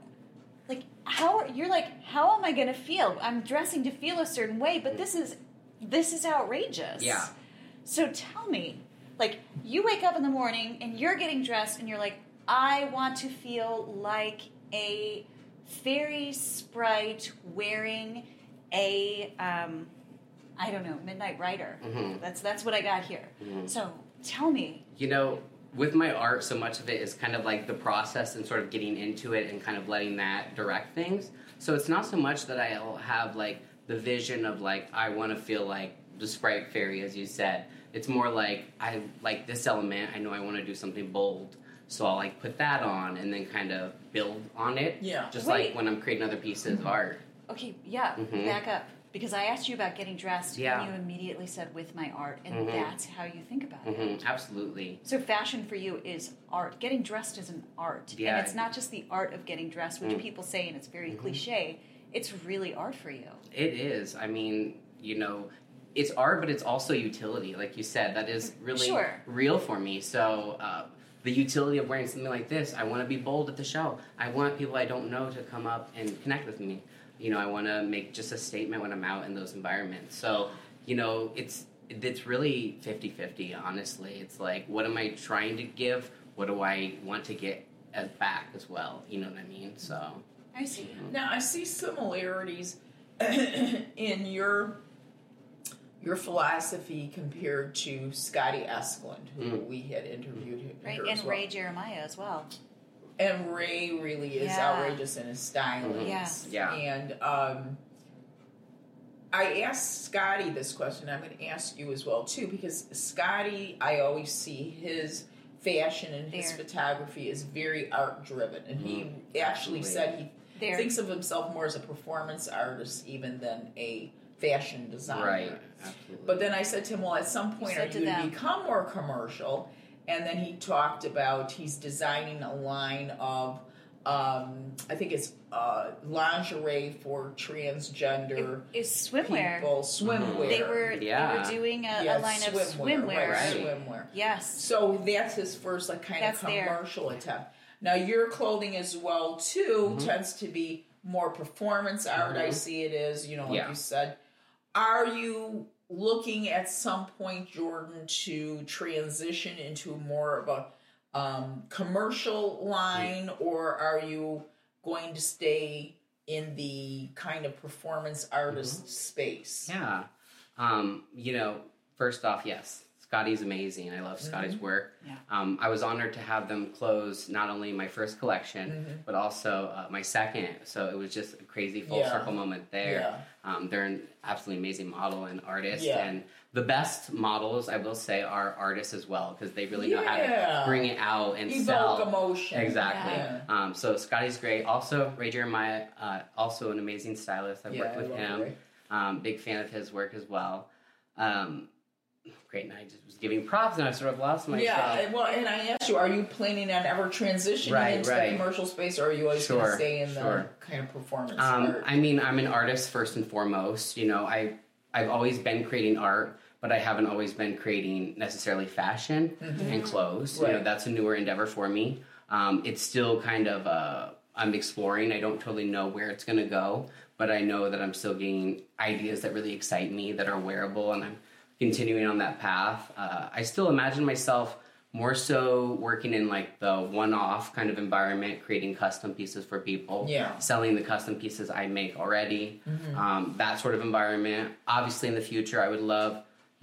am I going to feel? I'm dressing to feel a certain way, but this is outrageous. Yeah. So tell me, you wake up in the morning and you're getting dressed and you're like, I want to feel like a fairy sprite wearing a, I don't know, Midnight Rider. That's what I got here. So tell me. With my art, so much of it is kind of like the process and sort of getting into it and kind of letting that direct things. So it's not so much that I'll have the vision of I want to feel like the Sprite Fairy, as you said. It's more like I like this element. I know I want to do something bold, so I'll put that on and then kind of build on it. Yeah. Just like when I'm creating other pieces of art. Okay. Yeah. Back up. Because I asked you about getting dressed, and you immediately said, with my art, and that's how you think about it. Absolutely. So fashion for you is art. Getting dressed is an art. Yeah. And it's not just the art of getting dressed, which people say, and it's very cliche. It's really art for you. It is. I mean, it's art, but it's also utility. Like you said, that is really real for me. So the utility of wearing something like this, I want to be bold at the show. I want people I don't know to come up and connect with me. I want to make just a statement when I'm out in those environments. So, it's really 50-50, honestly. It's what am I trying to give? What do I want to get back as well? You know what I mean? So I see. Now, I see similarities in your philosophy compared to Scotty Esklund, who we had interviewed. Right, and Ray Jeremiah as well. And Ray really is outrageous in his styling. Yeah. And I asked Scotty this question. I'm going to ask you as well, too, because Scotty, I always see his fashion and his photography is very art-driven. And he actually said he thinks of himself more as a performance artist even than a fashion designer. Right, absolutely. But then I said to him, well, at some point, are you going to become more commercial? And then he talked about he's designing a line of, I think it's lingerie for transgender swimwear. people. Swimwear. They were doing a line of swimwear. Right. Swimwear. Yes. So that's his first kind of commercial attempt. Now your clothing as well too tends to be more performance art. I see it is, like you said. Are you looking at some point, Jordan, to transition into more of a commercial line, or are you going to stay in the kind of performance artist space? Yeah. First off, yes, Scotty's amazing. I love Scotty's work. Yeah. I was honored to have them close not only my first collection, but also my second. So it was just a crazy full circle moment there. Yeah. They're an absolutely amazing model and artist. Yeah. And the best models, I will say, are artists as well, because they really know how to bring it out and evoke sell. Emotion. Exactly. Yeah. So Scotty's great. Also, Ray Jeremiah, also an amazing stylist. I've worked with him. Big fan of his work as well. Great, and I just was giving props, and I sort of lost myself. Yeah, well, and I asked you, are you planning on ever transitioning into the commercial space, or are you always going to stay in the kind of performance art? I mean, I'm an artist first and foremost. I've always been creating art, but I haven't always been creating necessarily fashion and clothes. Right. That's a newer endeavor for me. It's still kind of I'm exploring. I don't totally know where it's going to go, but I know that I'm still getting ideas that really excite me, that are wearable, and I'm continuing on that path. I still imagine myself more so working in the one-off kind of environment, creating custom pieces for people, selling the custom pieces I make already, that sort of environment. Obviously, in the future, I would love,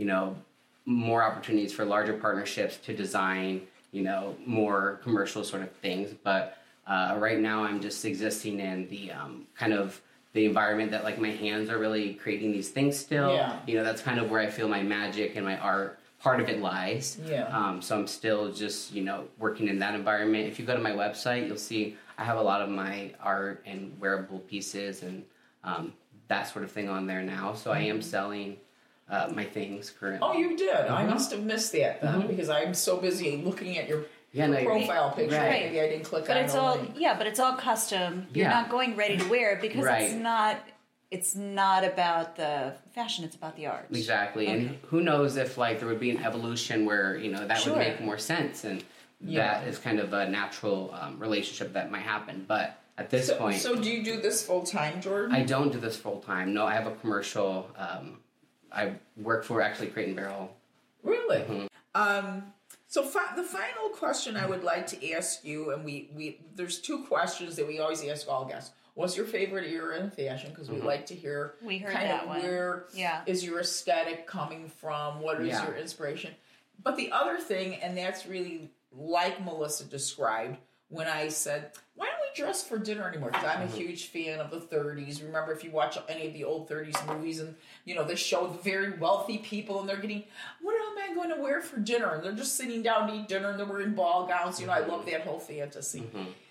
more opportunities for larger partnerships to design, more commercial sort of things. But right now, I'm just existing in the kind of the environment that like my hands are really creating these things still. Yeah. You know, that's kind of where I feel my magic and my art part of it lies. Yeah. So I'm still just, you know, working in that environment. If you go to my website, you'll see I have a lot of my art and wearable pieces and that sort of thing on there now. So I am selling my things currently. Oh, you did? I must have missed that then because I'm so busy looking at your profile picture. Right. Maybe I didn't click But on it's the all link. but it's all custom. You're not going ready to wear it because it's not about the fashion, it's about the art. Exactly. Okay. And who knows if like there would be an evolution where, you know, that would make more sense and that is kind of a natural relationship that might happen. But at this point... So do you do this full time, Jordan? I don't do this full time. No, I have a commercial. I work for actually Crate and Barrel. Really? So the final question I would like to ask you, and we there's two questions that we always ask all guests. What's your favorite era in fashion? Because we like to hear where is your aesthetic coming from? What is your inspiration? But the other thing, and that's really like Melissa described, when I said, why don't we dress for dinner anymore? Because I'm a huge fan of the 30s. Remember, if you watch any of the old 30s movies and, you know, they show very wealthy people and they're getting, what am I going to wear for dinner? And they're just sitting down to eat dinner and they're wearing ball gowns. You know, I love that whole fantasy.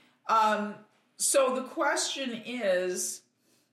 So the question is,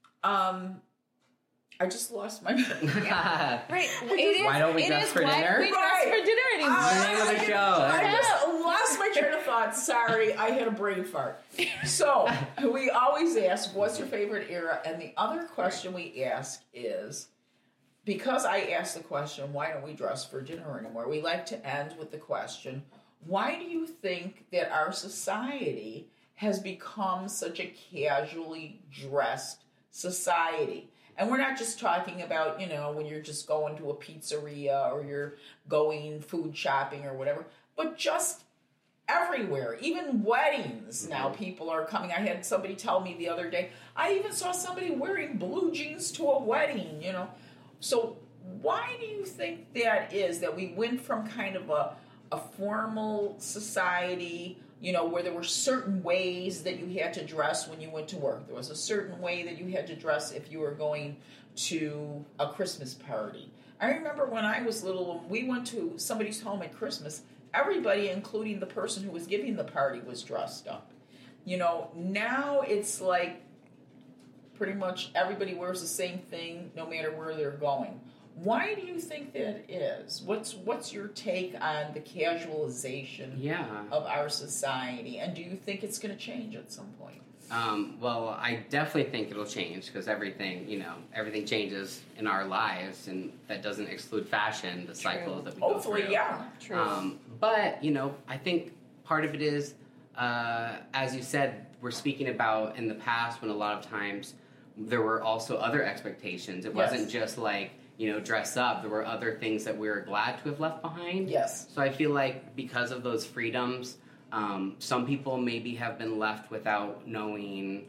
I just lost my Right. Why don't we dress for dinner? Why we dress for dinner anymore? The name of the show. I just lost my train of thought. Sorry, I had a brain fart. So we always ask, what's your favorite era? And the other question we ask is, because I asked the question, why don't we dress for dinner anymore? We like to end with the question, why do you think that our society has become such a casually dressed society? And we're not just talking about, you know, when you're just going to a pizzeria or you're going food shopping or whatever, but just everywhere. Even weddings now, people are coming. I had somebody tell me the other day, I even saw somebody wearing blue jeans to a wedding, you know. So why do you think that is, that we went from kind of a formal society, you know, where there were certain ways that you had to dress when you went to work. There was a certain way that you had to dress if you were going to a Christmas party. I remember when I was little, when we went to somebody's home at Christmas, everybody, including the person who was giving the party, was dressed up. You know, now it's like pretty much everybody wears the same thing no matter where they're going. Why do you think that is? What's your take on the casualization of our society? And do you think it's going to change at some point? Well, I definitely think it'll change because everything changes in our lives, and that doesn't exclude fashion, the cycles that we go through. Hopefully, yeah. True. But, you know, I think part of it is, as you said, we're speaking about in the past when a lot of times there were also other expectations. It wasn't just like, you know, dress up. There were other things that we were glad to have left behind. Yes. So I feel like because of those freedoms, some people maybe have been left without knowing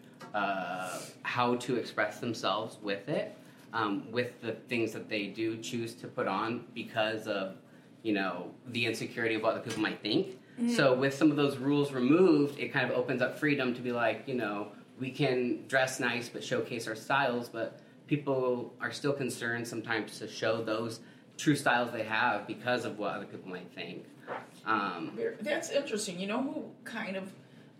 how to express themselves with it, with the things that they do choose to put on because of, you know, the insecurity of what other people might think. Mm-hmm. So with some of those rules removed, it kind of opens up freedom to be like, you know, we can dress nice but showcase our styles, but people are still concerned sometimes to show those true styles they have because of what other people might think. That's interesting. You know who kind of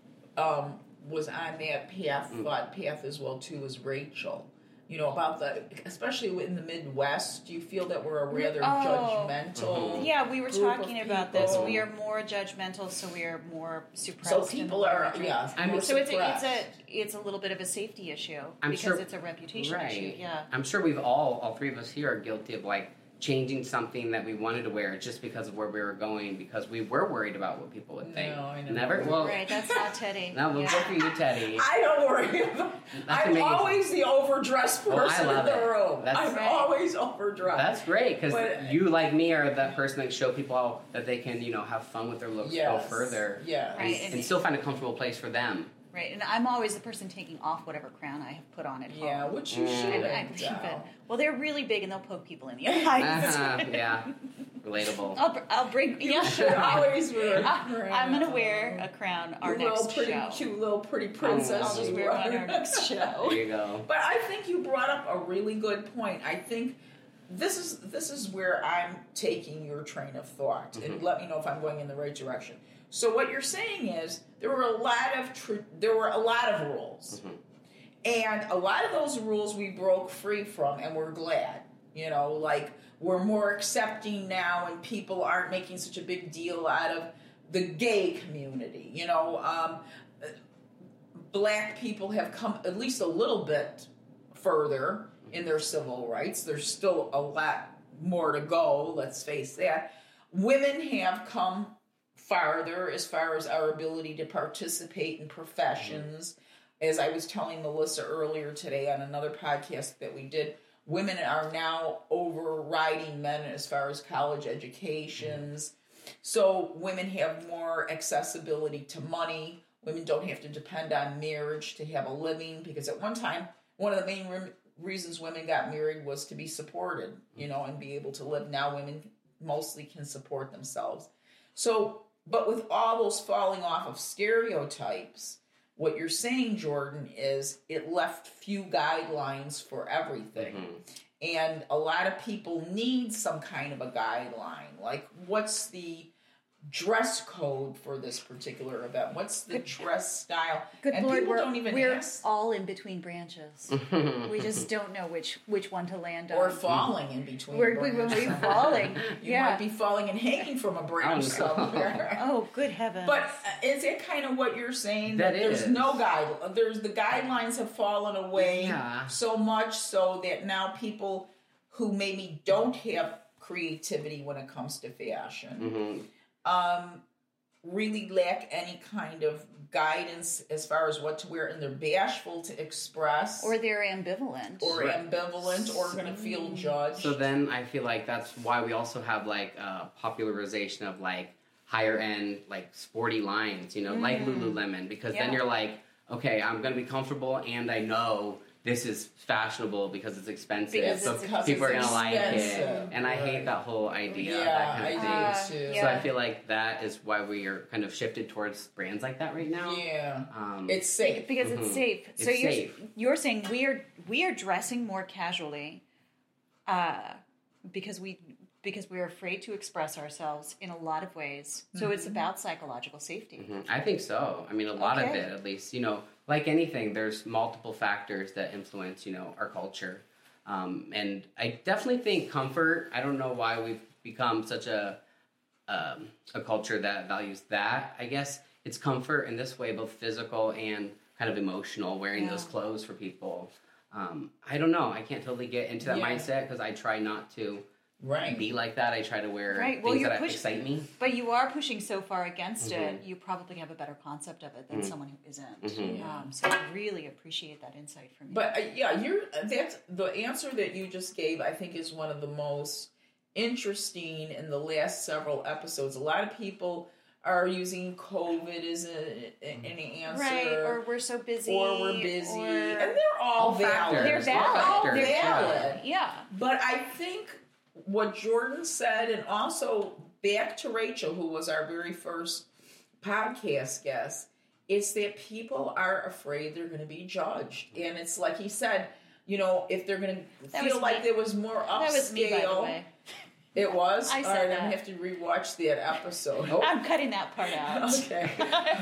was on that path as well too was Rachel. You know, about especially in the Midwest, do you feel that we're a rather judgmental? Yeah, we were talking about this. We are more judgmental, so we are more suppressed. So people are, more so suppressed. it's a little bit of a safety issue because it's a reputation issue. Yeah, I'm sure we've all three of us here are guilty of like changing something that we wanted to wear just because of where we were going, because we were worried about what people would think. No, I know. Never? Well, right, that's not Teddy. No, we'll go for you, Teddy. I don't worry about I'm always the overdressed person in the room. I'm always overdressed. That's great, because you, like me, are that person that show people that they can, you know, have fun with their looks, go further, and still find a comfortable place for them. Right, and I'm always the person taking off whatever crown I have put on at home. Yeah, which you should. I believe it. Well, they're really big and they'll poke people in the eyes. Yeah. relatable. I'll bring. You should always wear a crown. I'm gonna wear a crown our next show. Cute little pretty princess. I'll just wear one our next show. There you go. But I think you brought up a really good point. I think this is where I'm taking your train of thought, and let me know if I'm going in the right direction. So what you're saying is there were a lot of rules, and a lot of those rules we broke free from, and we're glad. You know, like we're more accepting now, and people aren't making such a big deal out of the gay community. You know, black people have come at least a little bit further in their civil rights. There's still a lot more to go, let's face that. Women have come farther as far as our ability to participate in professions. As I was telling Melissa earlier today on another podcast that we did, women are now overriding men as far as college educations. So women have more accessibility to money. Women don't have to depend on marriage to have a living, because at one time, one of the main reasons women got married was to be supported, you know, and be able to live. Now women mostly can support themselves. So, but with all those falling off of stereotypes, what you're saying, Jordan, is it left few guidelines for everything. And a lot of people need some kind of a guideline. Like, what's the dress code for this particular event? What's the dress style? Good and Lord, people don't even we're ask. all in between branches. We just don't know which one to land on. Or falling in between branches. We're falling. You might be falling and hanging from a branch somewhere. Oh, good heavens. But is it kind of what you're saying? That there's is. no guide. The guidelines have fallen away so much so that now people who maybe don't have creativity when it comes to fashion really lack any kind of guidance as far as what to wear, and they're bashful to express. Or they're ambivalent. Or going to feel judged. So then I feel like that's why we also have like popularization of like higher end, like sporty lines, you know, like Lululemon, because then you're like, okay, I'm going to be comfortable and I know this is fashionable because it's expensive, so people are gonna like it, and I hate that whole idea. Yeah, that kind of I thing. do too. So I feel like that is why we are kind of shifted towards brands like that right now. Yeah, it's safe because it's safe. It's so safe. You're saying we are dressing more casually, because we're afraid to express ourselves in a lot of ways. So it's about psychological safety. I think so. I mean, a lot of it, at least. You know, like anything, there's multiple factors that influence, you know, our culture. And I definitely think comfort. I don't know why we've become such a culture that values that. I guess it's comfort in this way, both physical and kind of emotional, wearing those clothes for people. I don't know. I can't totally get into that mindset because I try not to be like that. I try to wear things that excite me. But you are pushing so far against it, you probably have a better concept of it than someone who isn't. So I really appreciate that insight from you. But that's the answer that you just gave, I think, is one of the most interesting in the last several episodes. A lot of people are using COVID as an answer. Right, or we're so busy. Or we're busy. And they're all valid. They're valid. They're valid. Yeah. But I think what Jordan said, and also back to Rachel, who was our very first podcast guest, it's that people are afraid they're going to be judged. And it's like he said, you know, if they're going to feel like there was more upscale. That was me, by the way. It was? I said all right, that. I'm going to have to rewatch that episode. I'm cutting that part out. Okay.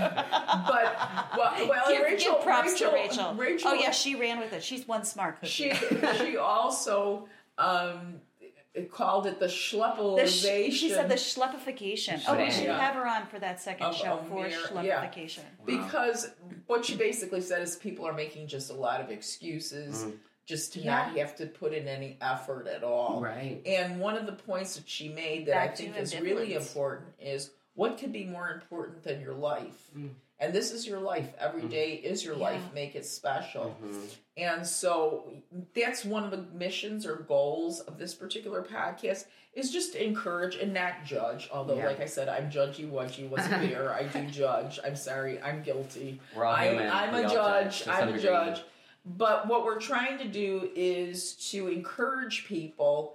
But, give props to Rachel. Rachel. Oh, yeah, she ran with it. She's one smart cookie. She also called it the schleppalization. She said the schleppification. Oh, we should have her on for that second show for schleppification. Yeah. Because what she basically said is people are making just a lot of excuses just to not have to put in any effort at all. Right. And one of the points that she made that I think is really important is what could be more important than your life? And this is your life. Every day is your life. Make it special. And so that's one of the missions or goals of this particular podcast is just to encourage and not judge. Although, like I said, I'm judgy-wudgy, wasn't there. I do judge. I'm sorry. I'm guilty. We're all human. I'm a judge. I'm a judge. But what we're trying to do is to encourage people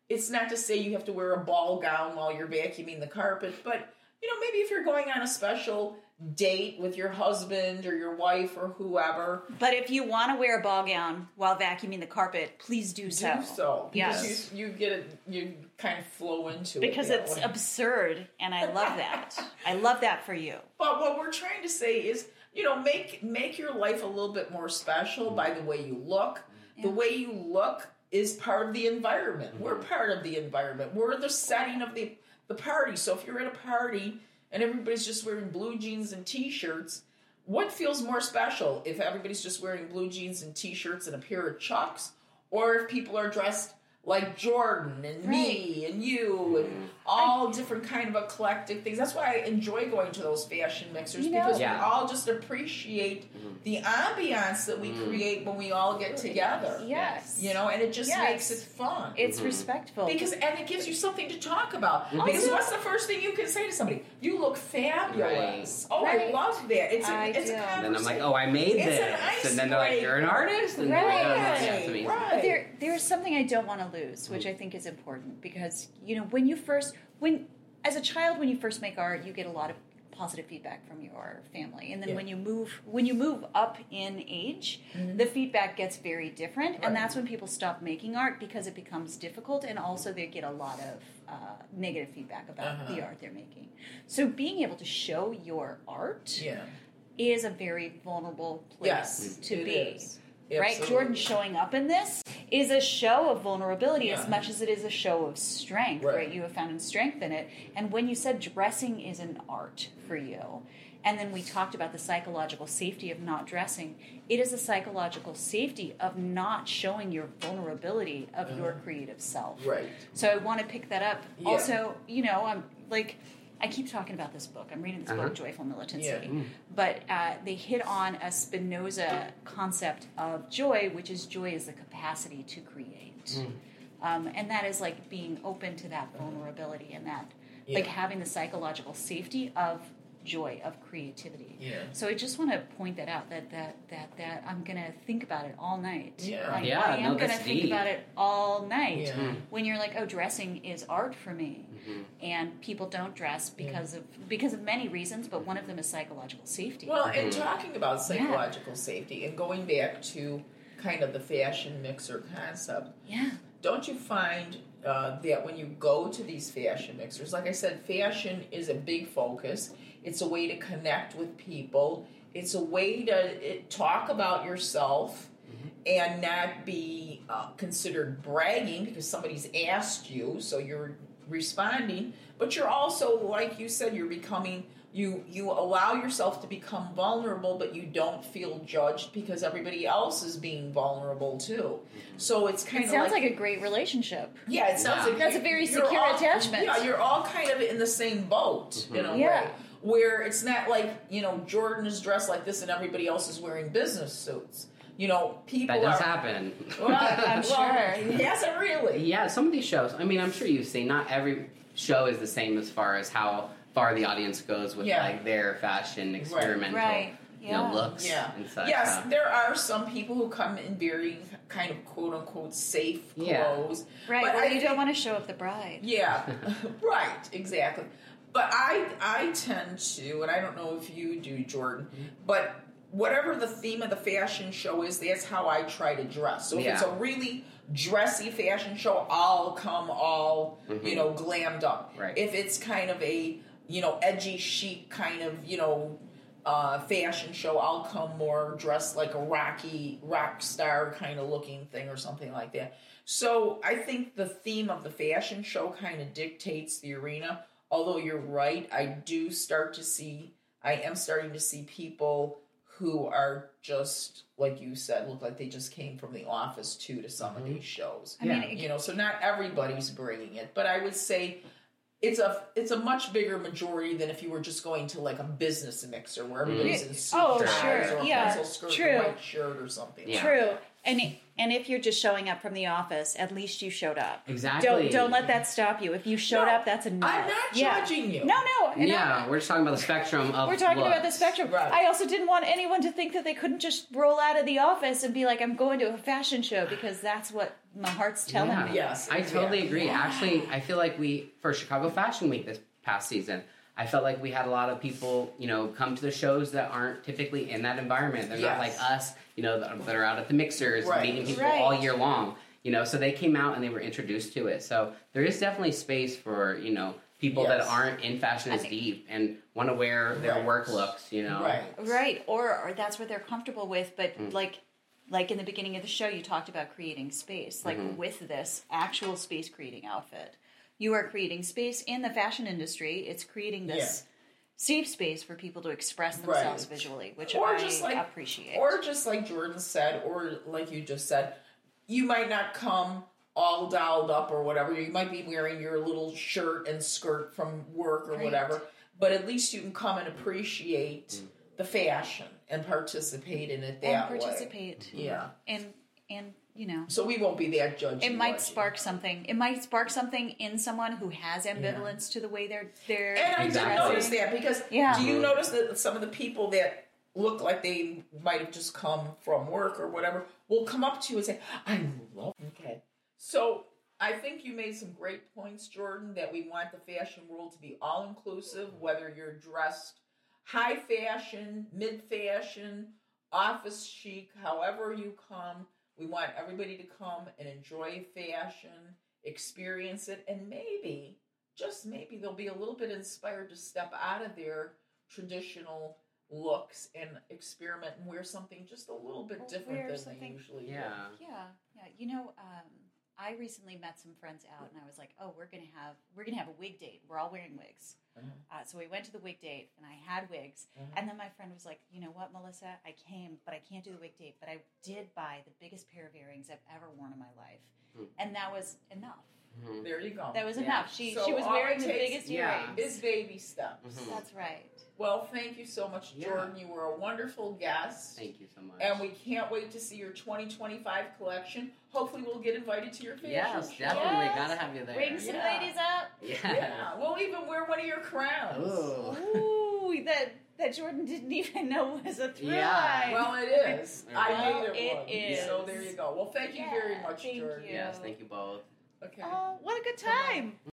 it's not to say you have to wear a ball gown while you're vacuuming the carpet, but, maybe if you're going on a special date with your husband or your wife or whoever. But if you want to wear a ball gown while vacuuming the carpet, please do so. Do so. Yes. Because you get it, you kind of flow into it. Because it's absurd, and I love that. I love that for you. But what we're trying to say is, make your life a little bit more special by the way you look. Yeah. The way you look is part of the environment. We're part of the environment. We're the setting of the party. So if you're at a party and everybody's just wearing blue jeans and T-shirts, what feels more special? If everybody's just wearing blue jeans and T-shirts and a pair of Chucks, or if people are dressed like Jordan and me and you and all different kind of eclectic things. That's why I enjoy going to those fashion mixers, because we all just appreciate the ambiance that we create when we all get together. Yes. And it just makes it fun. It's respectful. And it gives you something to talk about. Because what's the first thing you can say to somebody? You look fabulous. Right. Oh, I love that. It's a conversation. And then I'm like, oh, I made this. And then they're like, you're an artist? And right. Right. But there's something I don't want to lose, which I think is important, because, as a child, when you first make art, you get a lot of positive feedback from your family. And then when you move up in age, the feedback gets very different. Right. And that's when people stop making art, because it becomes difficult, and also they get a lot of negative feedback about the art they're making. So being able to show your art is a very vulnerable place to be. Is. Right? Absolutely. Jordan showing up in this is a show of vulnerability as much as it is a show of strength, right? You have found strength in it. And when you said dressing is an art for you, and then we talked about the psychological safety of not dressing, it is a psychological safety of not showing your vulnerability of your creative self. Right. So I want to pick that up. Yeah. Also, I'm I keep talking about this book. I'm reading this book, Joyful Militancy. Yeah. But they hit on a Spinoza concept of joy, which is joy is the capacity to create. And that is like being open to that vulnerability and that, like having the psychological safety of joy, of creativity. Yeah. So I just want to point that out, that I'm going to think about it all night. Yeah. I am going to think about it all night. Yeah. When you're like, oh, dressing is art for me. And people don't dress because of many reasons, but one of them is psychological safety. Well, and talking about psychological safety and going back to kind of the fashion mixer concept, don't you find that when you go to these fashion mixers, like I said, fashion is a big focus. It's a way to connect with people. It's a way to talk about yourself and not be considered bragging because somebody's asked you, so you're responding. But you're also, like you said, you're becoming... You allow yourself to become vulnerable, but you don't feel judged because everybody else is being vulnerable too. So it's kind of sounds like a great relationship. Yeah, it sounds like that's a very secure attachment. Yeah, you're all kind of in the same boat in a way. Where it's not like, Jordan is dressed like this and everybody else is wearing business suits. People that does happen. Well, I'm sure. Yes, it really. Yeah, some of these shows. I mean, I'm sure you've seen. Not every show is the same as far as how far the audience goes with like their fashion experimental looks and such. Yes, there are some people who come in very kind of quote unquote safe clothes. Right, but you don't want to show up the bride. Yeah. Right, exactly. But I tend to, and I don't know if you do, Jordan, but whatever the theme of the fashion show is, that's how I try to dress. So if it's a really dressy fashion show, I'll come all, glammed up. Right. If it's kind of a, edgy chic kind of, fashion show, I'll come more dressed like a rock star kind of looking thing or something like that. So I think the theme of the fashion show kind of dictates the arena. Although you're right, I am starting to see people who are just, like you said, look like they just came from the office to some of these shows. I mean, so not everybody's bringing it, but I would say it's a much bigger majority than if you were just going to like a business mixer where everybody's in suit or a pencil skirt or a white shirt or something. Yeah. True. And if you're just showing up from the office, at least you showed up. Exactly. Don't let that stop you. If you showed up, that's enough. I'm not judging you. No. We're just talking about the spectrum of We're talking about the spectrum. Right. I also didn't want anyone to think that they couldn't just roll out of the office and be like, I'm going to a fashion show, because that's what my heart's telling me. Yes, I totally agree. Yeah. Actually, I feel like for Chicago Fashion Week this past season, I felt like we had a lot of people, come to the shows that aren't typically in that environment. They're not like us, that are out at the mixers, meeting people all year long. So they came out and they were introduced to it. So there is definitely space for, people that aren't in fashion as deep and want to wear their work looks, Right. Or that's what they're comfortable with. But like in the beginning of the show, you talked about creating space. Like with this actual space creating outfit, you are creating space in the fashion industry. It's creating this safe space for people to express themselves visually, which I appreciate. Or just like Jordan said, or like you just said, you might not come all dolled up or whatever. You might be wearing your little shirt and skirt from work or whatever, but at least you can come and appreciate the fashion and participate in it that way. Yeah. And So we won't be that judgy. It might spark something. It might spark something in someone who has ambivalence to the way they're And I did notice that because do you notice that some of the people that look like they might have just come from work or whatever will come up to you and say, I love it. Okay. So I think you made some great points, Jordan, that we want the fashion world to be all-inclusive, whether you're dressed high fashion, mid-fashion, office chic, however you come. We want everybody to come and enjoy fashion, experience it, and maybe, just maybe, they'll be a little bit inspired to step out of their traditional looks and experiment and wear something just a little bit different than they usually do. Yeah. I recently met some friends out, and I was like, "Oh, we're gonna have a wig date. We're all wearing wigs." So we went to the wig date, and I had wigs. And then my friend was like, "You know what, Melissa? I came, but I can't do the wig date. But I did buy the biggest pair of earrings I've ever worn in my life, and that was enough." There you go. That was enough. She was wearing the biggest earrings. It's baby steps. That's right. Well, thank you so much, Jordan. You were a wonderful guest. Thank you so much. And we can't wait to see your 2025 collection. Hopefully we'll get invited to your fashion Yes, show. definitely. Gotta have you there. Bring some ladies up. Yeah. We'll even wear one of your crowns. Ooh, that Jordan didn't even know was a thrill line. Well, it is. I made it one. It is. So there you go. Well, thank you very much, Jordan. You. Yes, thank you both. Okay. Oh, what a good time.